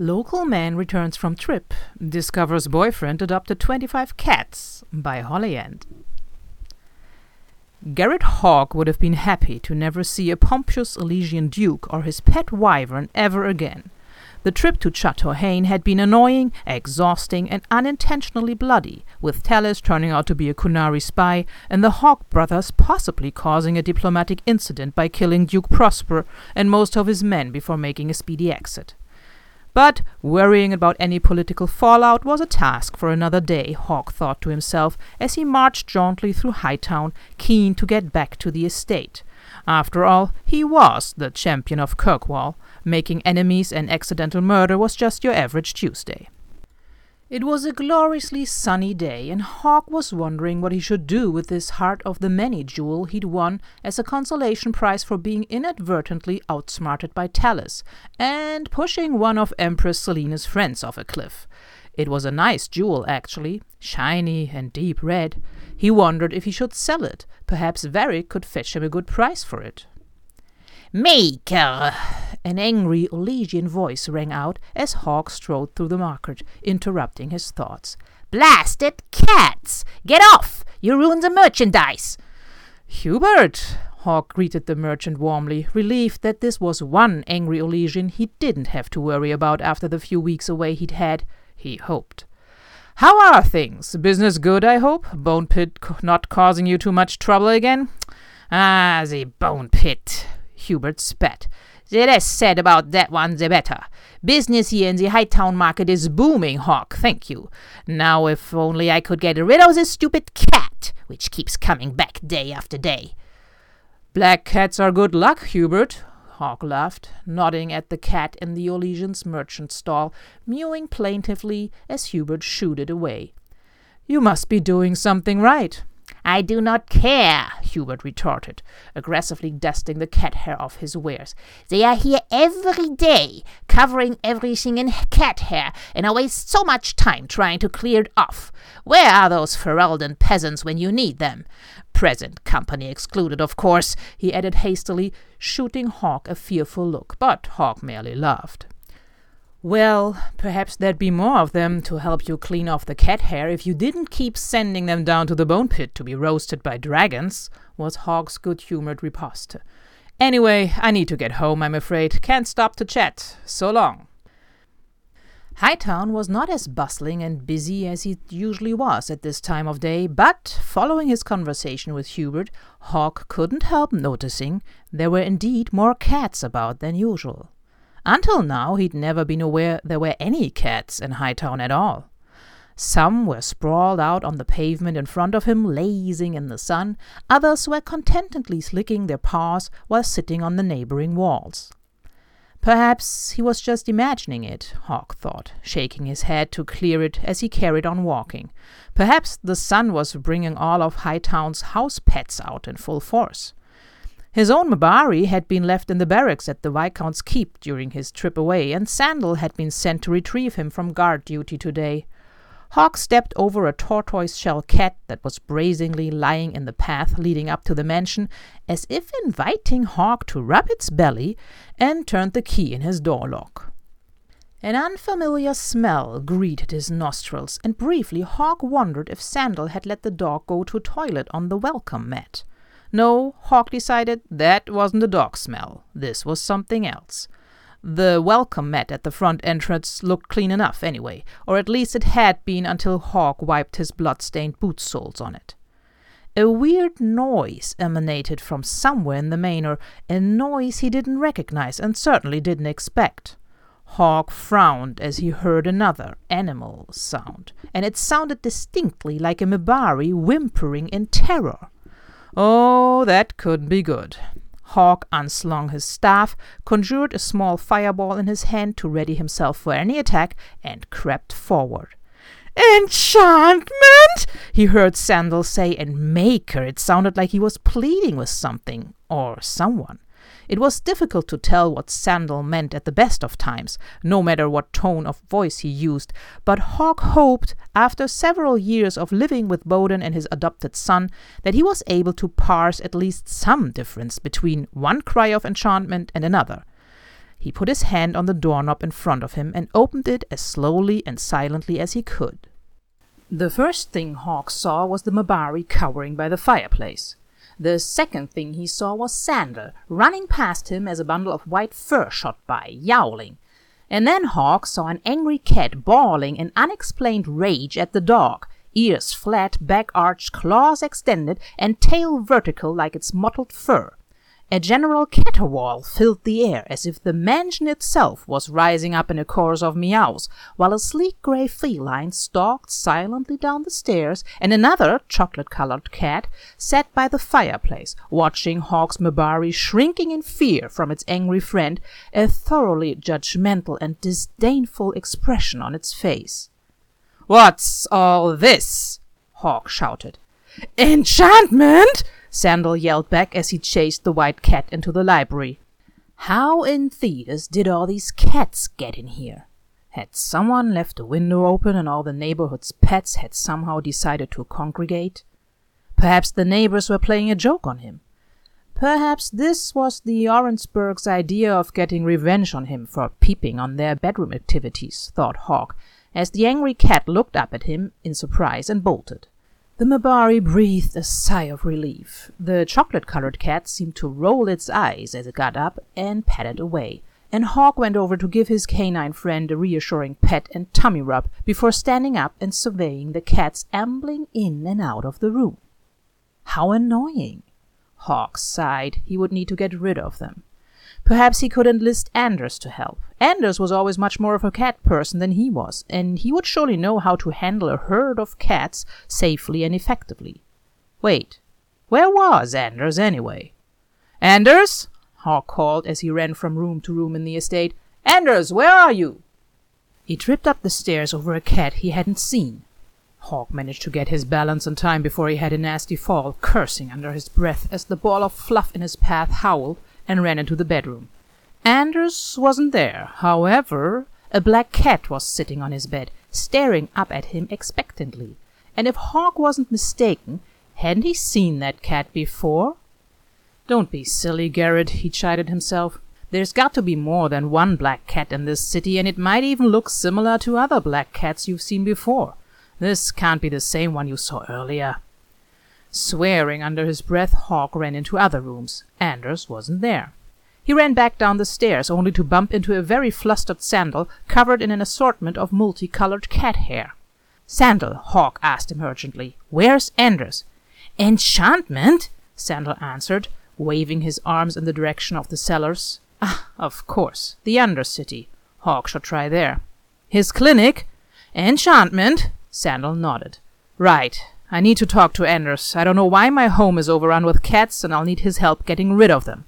Local man returns from trip, discovers boyfriend adopted 25 cats by Hollyend. Garrett Hawk would have been happy to never see a pompous Elysian duke or his pet wyvern ever again. The trip to Chateau Hain had been annoying, exhausting, and unintentionally bloody, with Tallis turning out to be a Kunari spy and the Hawk brothers possibly causing a diplomatic incident by killing Duke Prosper and most of his men before making a speedy exit. But worrying about any political fallout was a task for another day, Hawk thought to himself as he marched jauntily through Hightown, keen to get back to the estate. After all, he was the champion of Kirkwall. Making enemies and accidental murder was just your average Tuesday. It was a gloriously sunny day, and Hawk was wondering what he should do with this Heart of the Many jewel he'd won as a consolation prize for being inadvertently outsmarted by Tallis and pushing one of Empress Selena's friends off a cliff. It was a nice jewel, actually, shiny and deep red. He wondered if he should sell it. Perhaps Varric could fetch him a good price for it. "Maker!" An angry Elysian voice rang out as Hawk strode through the market, interrupting his thoughts. "Blasted cats! Get off! You ruined the merchandise!" "Hubert!" Hawk greeted the merchant warmly, relieved that this was one angry Elysian he didn't have to worry about after the few weeks away he'd had, he hoped. "How are things? Business good, I hope? Bone Pit not causing you too much trouble again?" "Ah, the Bone Pit," Hubert spat. "The less said about that one, the better. Business here in the Hightown market is booming, Hawk, thank you. Now if only I could get rid of this stupid cat, which keeps coming back day after day." "Black cats are good luck, Hubert," Hawk laughed, nodding at the cat in the Elysian's merchant stall, mewing plaintively as Hubert shooed it away. "You must be doing something right." "I do not care," Hubert retorted, aggressively dusting the cat hair off his wares. "They are here every day, covering everything in cat hair, and I waste so much time trying to clear it off. Where are those Ferelden peasants when you need them? Present company excluded, of course," he added hastily, shooting Hawk a fearful look, but Hawk merely laughed. "Well, perhaps there'd be more of them to help you clean off the cat hair if you didn't keep sending them down to the Bone Pit to be roasted by dragons," was Hawk's good-humored riposte. "Anyway, I need to get home, I'm afraid. Can't stop to chat. So long." Hightown was not as bustling and busy as it usually was at this time of day, but, following his conversation with Hubert, Hawk couldn't help noticing there were indeed more cats about than usual. Until now, he'd never been aware there were any cats in Hightown at all. Some were sprawled out on the pavement in front of him, lazing in the sun. Others were contentedly licking their paws while sitting on the neighboring walls. Perhaps he was just imagining it, Hawk thought, shaking his head to clear it as he carried on walking. Perhaps the sun was bringing all of Hightown's house pets out in full force. His own Mabari had been left in the barracks at the Viscount's Keep during his trip away, and Sandal had been sent to retrieve him from guard duty today. Hawk stepped over a tortoise-shell cat that was brazenly lying in the path leading up to the mansion, as if inviting Hawk to rub its belly, and turned the key in his door lock. An unfamiliar smell greeted his nostrils, and briefly Hawk wondered if Sandal had let the dog go to toilet on the welcome mat. No, Hawk decided, that wasn't a dog smell. This was something else. The welcome mat at the front entrance looked clean enough anyway, or at least it had been until Hawk wiped his blood-stained boot soles on it. A weird noise emanated from somewhere in the manor, a noise he didn't recognize and certainly didn't expect. Hawk frowned as he heard another animal sound, and it sounded distinctly like a Mabari whimpering in terror. Oh, that couldn't be good. Hawk unslung his staff, conjured a small fireball in his hand to ready himself for any attack, and crept forward. "Enchantment!" he heard Sandal say, and Maker, it sounded like he was pleading with something or someone. It was difficult to tell what Sandal meant at the best of times, no matter what tone of voice he used, but Hawk hoped, after several years of living with Bowden and his adopted son, that he was able to parse at least some difference between one cry of enchantment and another. He put his hand on the doorknob in front of him and opened it as slowly and silently as he could. The first thing Hawk saw was the Mabari cowering by the fireplace. The second thing he saw was Sandal running past him as a bundle of white fur shot by, yowling. And then Hawk saw an angry cat bawling in unexplained rage at the dog, ears flat, back arched, claws extended, and tail vertical like its mottled fur. A general caterwaul filled the air, as if the mansion itself was rising up in a chorus of meows, while a sleek grey feline stalked silently down the stairs, and another chocolate-colored cat sat by the fireplace, watching Hawk's Mabari shrinking in fear from its angry friend, a thoroughly judgmental and disdainful expression on its face. "What's all this?" Hawk shouted. "Enchantment!" Sandal yelled back as he chased the white cat into the library. How in Thedas did all these cats get in here? Had someone left the window open and all the neighborhood's pets had somehow decided to congregate? Perhaps the neighbors were playing a joke on him. Perhaps this was the Orangeburgs' idea of getting revenge on him for peeping on their bedroom activities, thought Hawk, as the angry cat looked up at him in surprise and bolted. The Mabari breathed a sigh of relief. The chocolate-colored cat seemed to roll its eyes as it got up and padded away, and Hawk went over to give his canine friend a reassuring pet and tummy rub before standing up and surveying the cats ambling in and out of the room. How annoying! Hawk sighed. He would need to get rid of them. Perhaps he could enlist Anders to help. Anders was always much more of a cat person than he was, and he would surely know how to handle a herd of cats safely and effectively. Wait, where was Anders anyway? "Anders!" Hawk called as he ran from room to room in the estate. "Anders, where are you?" He tripped up the stairs over a cat he hadn't seen. Hawk managed to get his balance in time before he had a nasty fall, cursing under his breath as the ball of fluff in his path howled and ran into the bedroom. Anders wasn't there. However, a black cat was sitting on his bed, staring up at him expectantly. And if Hawk wasn't mistaken, hadn't he seen that cat before? "Don't be silly, Garrett," he chided himself. "There's got to be more than one black cat in this city, and it might even look similar to other black cats you've seen before. This can't be the same one you saw earlier." Swearing under his breath, Hawk ran into other rooms. Anders wasn't there. He ran back down the stairs, only to bump into a very flustered Sandal, covered in an assortment of multicolored cat hair. "Sandal," Hawk asked him urgently, "where's Anders?" "Enchantment?" Sandal answered, waving his arms in the direction of the cellars. "Ah, of course, the Undercity. Hawk should try there." "His clinic? Enchantment?" Sandal nodded. "Right. I need to talk to Anders. I don't know why my home is overrun with cats, and I'll need his help getting rid of them."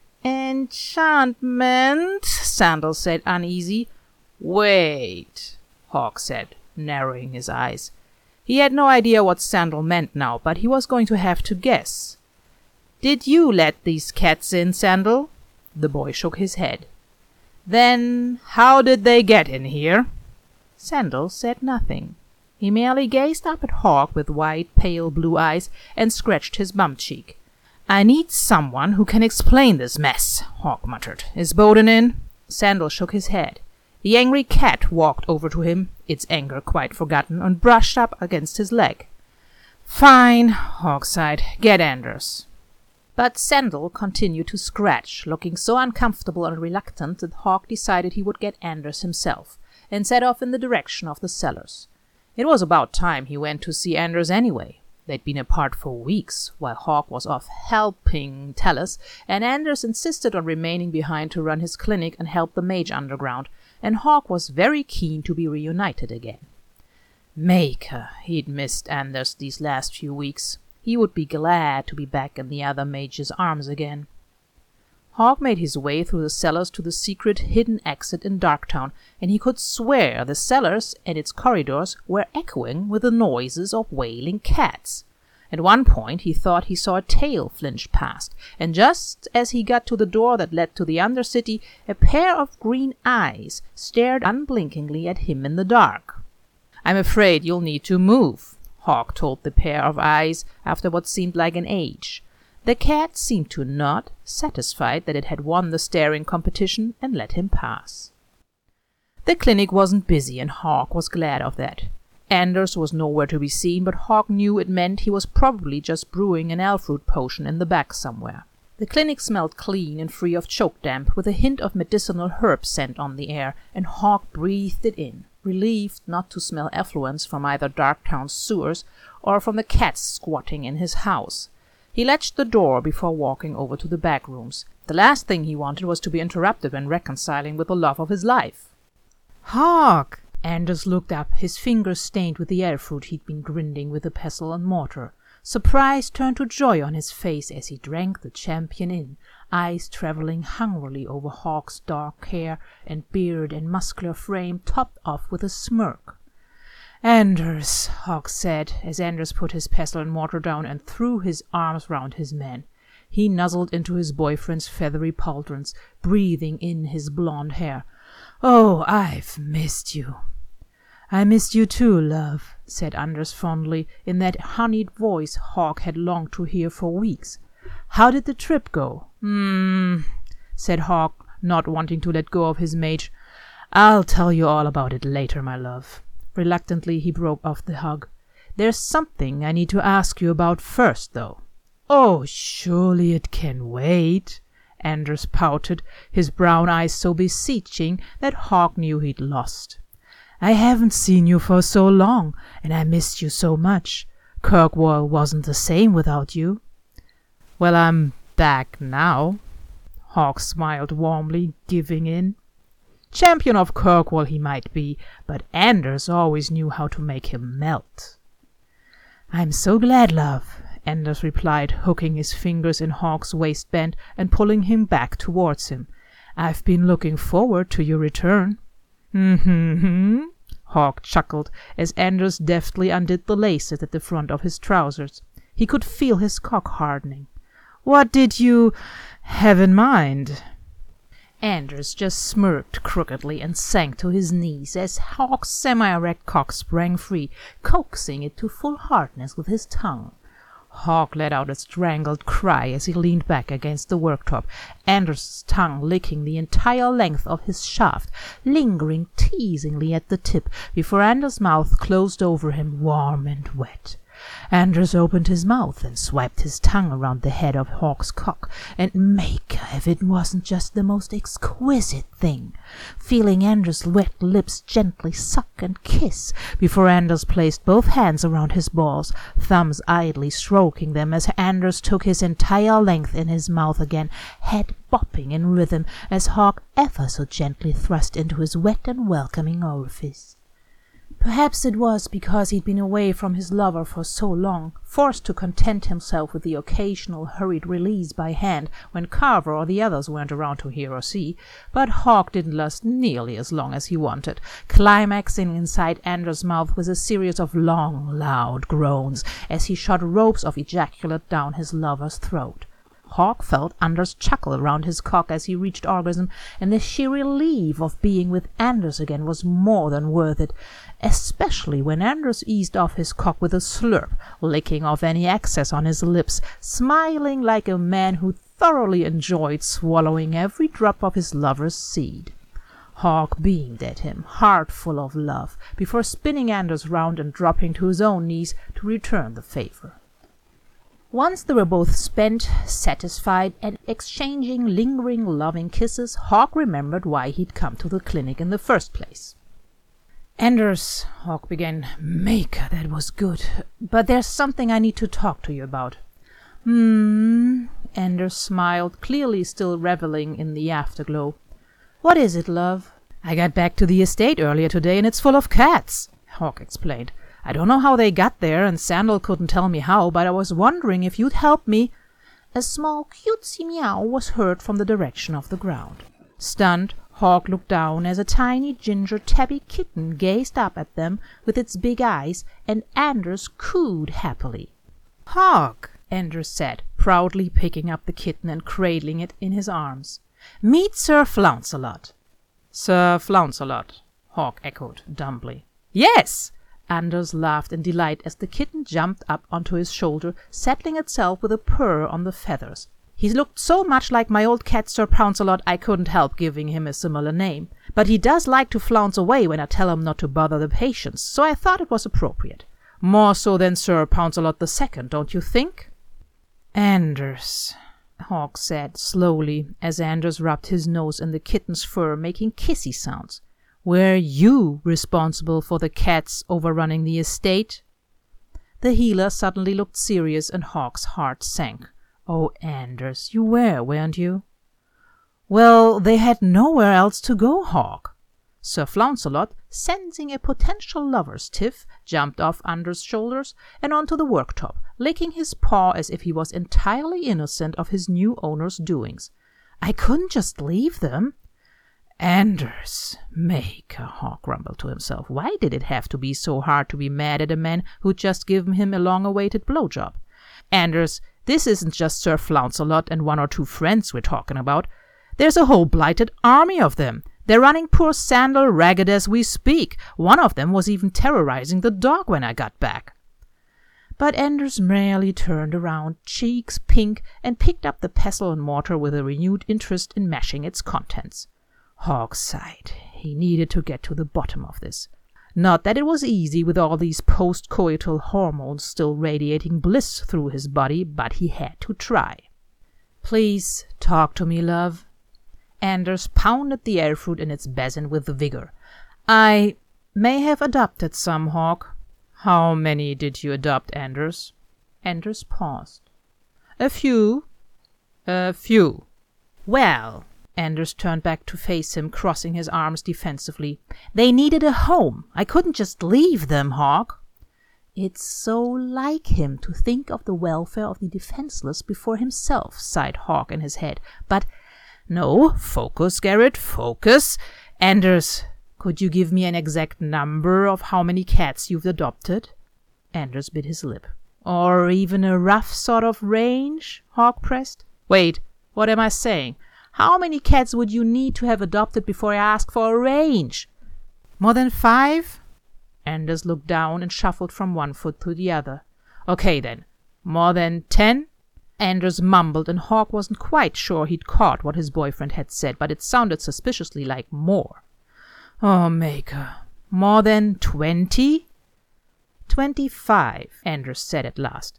"Enchantment?" Sandal said, uneasy. "Wait," Hawk said, narrowing his eyes. He had no idea what Sandal meant now, but he was going to have to guess. "Did you let these cats in, Sandal?" The boy shook his head. "Then how did they get in here?" Sandal said nothing. He merely gazed up at Hawk with wide, pale blue eyes and scratched his bum cheek. "I need someone who can explain this mess," Hawk muttered. "Is Bowden in?" Sandal shook his head. The angry cat walked over to him, its anger quite forgotten, and brushed up against his leg. "Fine," Hawk sighed. "Get Anders." But Sandal continued to scratch, looking so uncomfortable and reluctant that Hawk decided he would get Anders himself, and set off in the direction of the cellars. It was about time he went to see Anders anyway. They'd been apart for weeks, while Hawk was off helping Talus, and Anders insisted on remaining behind to run his clinic and help the mage underground, and Hawk was very keen to be reunited again. Maker, he'd missed Anders these last few weeks. He would be glad to be back in the other mage's arms again. Hawk made his way through the cellars to the secret hidden exit in Darktown, and he could swear the cellars and its corridors were echoing with the noises of wailing cats. At one point he thought he saw a tail flinch past, and just as he got to the door that led to the Undercity, a pair of green eyes stared unblinkingly at him in the dark. "I'm afraid you'll need to move," Hawk told the pair of eyes after what seemed like an age. The cat seemed to nod, satisfied that it had won the staring competition, and let him pass. The clinic wasn't busy, and Hawk was glad of that. Anders was nowhere to be seen, but Hawk knew it meant he was probably just brewing an elfroot potion in the back somewhere. The clinic smelled clean and free of choke damp, with a hint of medicinal herb scent on the air, and Hawk breathed it in, relieved not to smell effluence from either Darktown's sewers or from the cats squatting in his house. He latched the door before walking over to the back rooms. The last thing he wanted was to be interrupted when reconciling with the love of his life. "Hawk!" Anders looked up, his fingers stained with the elfroot he'd been grinding with a pestle and mortar. Surprise turned to joy on his face as he drank the champion in, eyes travelling hungrily over Hawk's dark hair and beard and muscular frame, topped off with a smirk. "Anders," Hawk said, as Anders put his pestle and mortar down and threw his arms round his man. He nuzzled into his boyfriend's feathery pauldrons, breathing in his blonde hair. "Oh, I've missed you." "I missed you too, love," said Anders fondly, in that honeyed voice Hawk had longed to hear for weeks. "How did the trip go?" Said Hawk, not wanting to let go of his mage. "I'll tell you all about it later, my love." Reluctantly, he broke off the hug. "There's something I need to ask you about first, though." "Oh, surely it can wait," Anders pouted, his brown eyes so beseeching that Hawk knew he'd lost. "I haven't seen you for so long, and I missed you so much. Kirkwall wasn't the same without you." "Well, I'm back now." Hawk smiled warmly, giving in. Champion of Kirkwall he might be, but Anders always knew how to make him melt. "I'm so glad, love," Anders replied, hooking his fingers in Hawk's waistband and pulling him back towards him. "I've been looking forward to your return." Hawk chuckled as Anders deftly undid the laces at the front of his trousers. He could feel his cock hardening. "What did you have in mind?" Anders just smirked crookedly and sank to his knees as Hawk's semi-erect cock sprang free, coaxing it to full hardness with his tongue. Hawk let out a strangled cry as he leaned back against the worktop, Anders' tongue licking the entire length of his shaft, lingering teasingly at the tip before Anders' mouth closed over him, warm and wet. Anders opened his mouth and swiped his tongue around the head of Hawk's cock, and make if it wasn't just the most exquisite thing, feeling Anders' wet lips gently suck and kiss before Anders placed both hands around his balls, thumbs idly stroking them as Anders took his entire length in his mouth again, head bopping in rhythm as Hawk ever so gently thrust into his wet and welcoming orifice. Perhaps it was because he'd been away from his lover for so long, forced to content himself with the occasional hurried release by hand when Carver or the others weren't around to hear or see, but Hawk didn't last nearly as long as he wanted, climaxing inside Anders' mouth with a series of long, loud groans as he shot ropes of ejaculate down his lover's throat. Hawk felt Anders chuckle around his cock as he reached orgasm, and the sheer relief of being with Anders again was more than worth it, especially when Anders eased off his cock with a slurp, licking off any excess on his lips, smiling like a man who thoroughly enjoyed swallowing every drop of his lover's seed. Hawk beamed at him, heart full of love, before spinning Anders round and dropping to his own knees to return the favor. Once they were both spent, satisfied, and exchanging lingering, loving kisses, Hawk remembered why he'd come to the clinic in the first place. "Anders," Hawk began, "Maker, that was good. But there's something I need to talk to you about." Anders smiled, clearly still reveling in the afterglow. "What is it, love?" "I got back to the estate earlier today, and it's full of cats," Hawk explained. "I don't know how they got there, and Sandal couldn't tell me how, but I was wondering if you'd help me." A small cutesy meow was heard from the direction of the ground. Stunned, Hawk looked down as a tiny ginger tabby kitten gazed up at them with its big eyes, and Anders cooed happily. "Hawk," Anders said, proudly picking up the kitten and cradling it in his arms. "Meet Sir Flouncelot." "Sir Flouncelot," Hawk echoed dumbly. "Yes!" Anders laughed in delight as the kitten jumped up onto his shoulder, settling itself with a purr on the feathers. He looked so much like my old cat Sir Pouncelot I couldn't help giving him a similar name. But he does like to flounce away when I tell him not to bother the patients, so I thought it was appropriate. More so than Sir Pouncelot II, don't you think? Anders, Hawk said slowly, as Anders rubbed his nose in the kitten's fur, making kissy sounds. Were you responsible for the cats overrunning the estate? The healer suddenly looked serious, and Hawk's heart sank. Oh, Anders, you were, weren't you? Well, they had nowhere else to go, Hawk. Sir Flouncelot, sensing a potential lover's tiff, jumped off Anders' shoulders and onto the worktop, licking his paw as if he was entirely innocent of his new owner's doings. I couldn't just leave them. Anders, Maker, Hawk grumbled to himself. Why did it have to be so hard to be mad at a man who'd just given him a long-awaited blowjob? Anders, this isn't just Sir Flouncelot and 1 or 2 friends we're talking about. There's a whole blighted army of them. They're running poor Sandal ragged as we speak. One of them was even terrorizing the dog when I got back. But Anders merely turned around, cheeks pink, and picked up the pestle and mortar with a renewed interest in mashing its contents. Hawk sighed. He needed to get to the bottom of this. Not that it was easy with all these post-coital hormones still radiating bliss through his body, but he had to try. Please talk to me, love. Anders pounded the air fruit in its basin with vigor. I may have adopted some, Hawk. How many did you adopt, Anders? Anders paused. A few. A few. Well, Anders turned back to face him, crossing his arms defensively. They needed a home. I couldn't just leave them, Hawk. It's so like him to think of the welfare of the defenseless before himself, sighed Hawk in his head. But no, focus, Garrett, focus. Anders, could you give me an exact number of how many cats you've adopted? Anders bit his lip. Or even a rough sort of range? Hawk pressed. Wait, what am I saying? How many cats would you need to have adopted before I ask for a range? More than 5? Anders looked down and shuffled from one foot to the other. Okay, then. More than 10? Anders mumbled, and Hawk wasn't quite sure he'd caught what his boyfriend had said, but it sounded suspiciously like more. Oh, Maker. More than 20? 25, Anders said at last.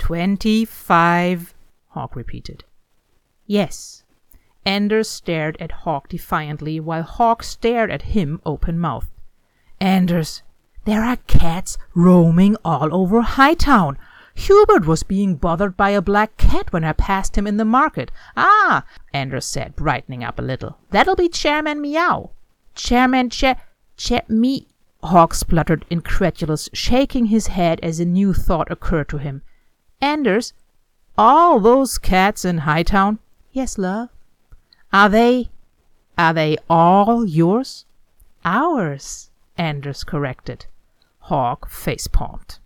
25, Hawk repeated. Yes. Anders stared at Hawk defiantly, while Hawk stared at him open-mouthed. Anders, there are cats roaming all over Hightown. Hubert was being bothered by a black cat when I passed him in the market. Ah, Anders said, brightening up a little. That'll be Chairman Meow. Chairman me, Hawk spluttered, incredulous, shaking his head as a new thought occurred to him. Anders, all those cats in Hightown? Yes, love. Are they all yours? Ours, Anders corrected. Hawk facepalmed.